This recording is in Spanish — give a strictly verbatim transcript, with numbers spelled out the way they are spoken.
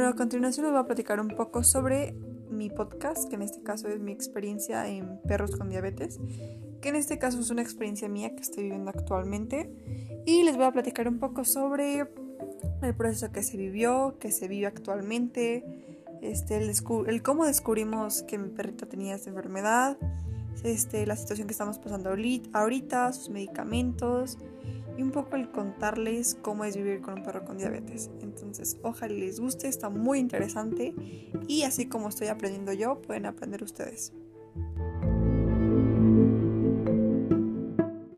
a continuación les voy a platicar un poco sobre mi podcast, que en este caso es mi experiencia en perros con diabetes, que en este caso es una experiencia mía que estoy viviendo actualmente, y les voy a platicar un poco sobre el proceso que se vivió, que se vive actualmente, este, el, descu- el cómo descubrimos que mi perrito tenía esta enfermedad, este, la situación que estamos pasando ahorita, sus medicamentos y un poco el contarles cómo es vivir con un perro con diabetes. Entonces, ojalá les guste, está muy interesante y así como estoy aprendiendo yo, pueden aprender ustedes.